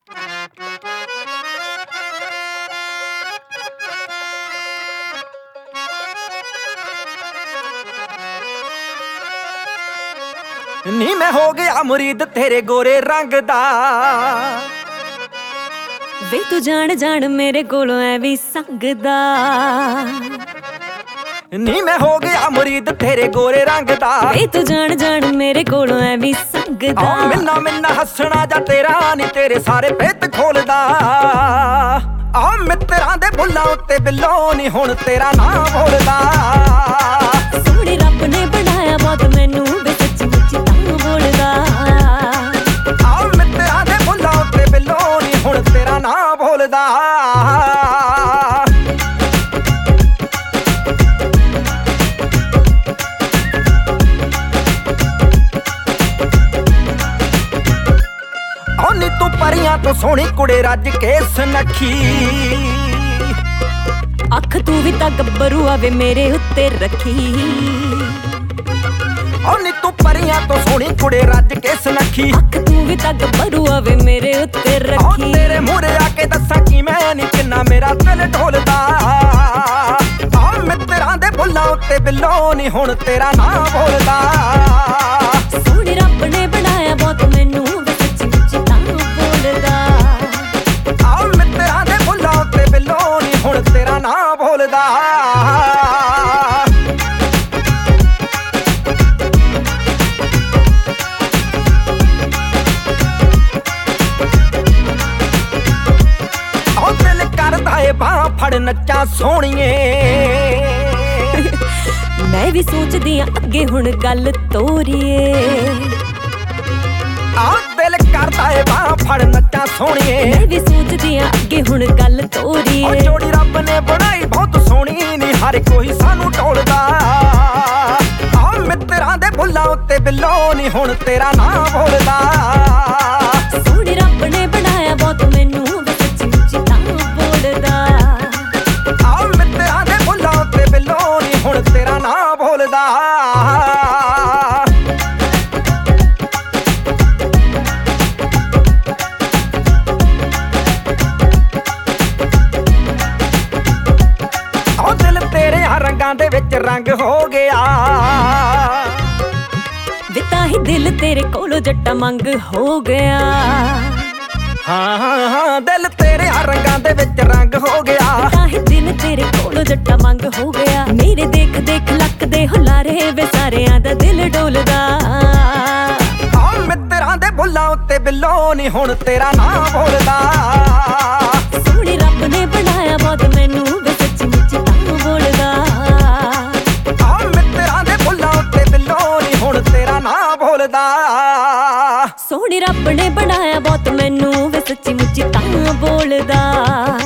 ਨੀ ਮੈਂ ਹੋ ਗਿਆ ਮੁਰੀਦ ਤੇਰੇ ਗੋਰੇ ਰੰਗ ਦਾ। ਵੇ ਤੂੰ ਜਾਣ ਜਾਣ ਮੇਰੇ ਕੋਲੋਂ ਐ ਵੀ ਸੰਗਦਾ। ਨੀ ਮੈਂ ਹੋ ਗਿਆ ਮੁਰੀਦ ਤੇਰੇ ਗੋਰੇ ਰੰਗ ਦਾ। ਵੇ ਤੂੰ ਜਾਣ ਜਾਣ ਮੇਰੇ ਕੋਲੋਂ ਐ ਵੀ ਸੰਗਦਾ। ਮਿੰਨਾ ਮਿੰਨਾ ਹੱਸਣਾ ਜਾਂ ਤੇਰਾ ਨੀ ਤੇਰੇ ਸਾਰੇ ਭੇਤ ਖੋਲਦਾ। ਆ ਮਿੱਤਰਾਂ ਦੇ ਬੁੱਲਾਂ ਉੱਤੇ ਬਿੱਲੋ ਨੀ ਹੁਣ ਤੇਰਾ ਨਾਂ ਬੋਲਦਾ। ਸੋਹਣੇ ਰੱਬ ਨੇ ਬਣਾਇਆ ਬਹੁਤ ਮੈਨੂੰ ਵੇ ਸੱਚੀ ਮੁੱਚੀ ਤਾਂ ਬੋਲਦਾ। ਆ ਮਿੱਤਰਾਂ ਦੇ ਬੁੱਲਾਂ ਉੱਤੇ ਬਿੱਲੋ ਨੀ ਹੁਣ ਤੇਰਾ ਨਾਂ ਬੋਲਦਾ। ਨੀ ਤੂੰ ਪਰੀਆਂ ਤੋਂ ਸੋਹਣੀ ਕੁੜੇ ਰੱਜ ਕੇ ਸੁਨੱਖੀ। ਅੱਖ ਤੂੰ ਵੀ ਤਾਂ ਗੱਭਰੂ ਆਵੇ ਮੇਰੇ ਉੱਤੇ ਰੱਖੀ। ਨੀ ਤੂੰ ਪਰੀਆਂ ਤੋਂ ਸੋਹਣੀ ਕੁੜੇ ਰੱਜ ਕੇ ਸੁਨੱਖੀ। ਅੱਖ ਤੂੰ ਵੀ ਤਾਂ ਗੱਭਰੂ ਆਵੇ ਮੇਰੇ ਉੱਤੇ ਰੱਖੀ। ਤੇਰੇ ਮੂਹਰੇ ਆ ਕੇ ਦੱਸਾਂ ਕਿ ਮੈਂ ਨੀ ਕਿੰਨਾ ਮੇਰਾ ਦਿਲ ਢੋਲਦਾ। ਆ ਮਿੱਤਰਾਂ ਦੇ ਬੁੱਲਾਂ ਉੱਤੇ ਬਿੱਲੋ ਨੀ ਹੁਣ ਤੇਰਾ ਨਾਂ ਬੋਲਦਾ। ਸੋਹਣੇ ਰੱਬ ਨੇ ਬਣਾਇਆ ਬਹੁਤ ਮੈਨੂੰ ਵੇ ਸੱਚੀ ਮੁੱਚੀ ਤਾਂ ਬੋਲਦਾ। ਆ ਮਿੱਤਰਾਂ ਦੇ ਬੁੱਲਾਂ ਉੱਤੇ ਬਿੱਲੋ ਨੀ ਹੁਣ ਤੇਰਾ ਨਾਂ ਬੋਲਦਾ। ਦਿਲ ਕਰਦਾ ਏ ਬਾਂਹ ਫੜ ਨੱਚਾਂ ਸੋਹਣੀਏ। ਮੈਂ ਵੀ ਸੋਚਦੀ ਆਂ ਅੱਗੇ ਹੁਣ ਗੱਲ ਤੋਰੀਏ। ਆ ਦਿਲ ਕਰਦਾ ਏ ਬਾਂਹ ਫੜ ਨੱਚਾਂ ਸੋਹਣੀਏ। ਮੈਂ ਵੀ ਸੋਚਦੀ ਆਂ ਅੱਗੇ ਹੁਣ ਗੱਲ ਤੋਰੀਏ। ਜੋੜੀ ਰੱਬ ਨੇ ਬਣਾਈ ਬਹੁਤ ਸੋਹਣੀ ਨੀ ਹਰ ਕੋਈ ਸਾਨੂੰ ਢੋਲਦਾ। ਆ ਮਿੱਤਰਾਂ ਦੇ ਬੁੱਲਾਂ ਉੱਤੇ ਬਿੱਲੋ ਨੀ ਹੁਣ ਤੇਰਾ ਨਾਂ ਬੋਲਦਾ। ਸੋਹਣੇ ਰੱਬ ਨੇ ਬਣਾਇਆ ਬਹੁਤ ਮੈਨੂੰ ਵੇ ਸੱਚੀ ਮੁੱਚੀ ਤਾਂ ਬੋਲਦਾ। ਆ ਮਿੱਤਰਾਂ ਦੇ ਬੁੱਲਾਂ ਉੱਤੇ ਬਿੱਲੋ ਨੀ ਹੁਣ ਤੇਰਾ ਨਾਂ ਬੋਲਦਾ। ਦਿਲ ਤੇਰੇ ਰੰਗਾਂ ਦੇ ਵਿੱਚ ਰੰਗ ਹੋ ਗਿਆ। ਵੇ ਤਾਂ ਹੀ ਦਿਲ ਤੇਰੇ ਕੋਲੋਂ ਜੱਟਾ ਮੰਗ ਹੋ ਗਿਆ। ਹਾਂ ਦਿਲ ਤੇਰੇ ਰੰਗਾਂ ਦੇ ਵਿੱਚ ਰੰਗ ਹੋ ਗਿਆ। ਤਾਂ ਹੀ ਦਿਲ ਤੇਰੇ ਕੋਲੋਂ ਜੱਟਾ ਮੰਗ ਹੋ ਗਿਆ। ਮੇਰੇ ਦੇਖ ਦੇਖ ਲੱਕ ਦੇ ਹੁਲਾਰੇ ਵੇ ਸਾਰਿਆਂ ਦਾ ਦਿਲ ਡੋਲਦਾ। ਆ ਮਿੱਤਰਾਂ ਦੇ ਬੁੱਲਾਂ ਉੱਤੇ ਬਿੱਲੋ ਨੀ ਹੁਣ ਤੇਰਾ ਨਾਂ ਬੋਲਦਾ। ਸੋਹਣੇ ਰੱਬ ਨੇ ਬਣਾਇਆ ਬਹੁਤ ਮੈਨੂੰ ਵੇ ਸੱਚੀ ਮੁੱਚੀ ਤਾਂ ਬੋਲਦਾ। ਆ ਮਿੱਤਰਾਂ ਦੇ ਬੁੱਲਾਂ ਉੱਤੇ ਬਿੱਲੋ ਨੀ ਹੁਣ ਤੇਰਾ ਨਾਂ ਬੋਲਦਾ। ਸੋਹਣੇ ਰੱਬ ਨੇ ਬਣਾਇਆ ਬਹੁਤ ਮੈਨੂੰ ਵੇ ਸੱਚੀ ਮੁੱਚੀ ਤਾਂ ਬੋਲਦਾ।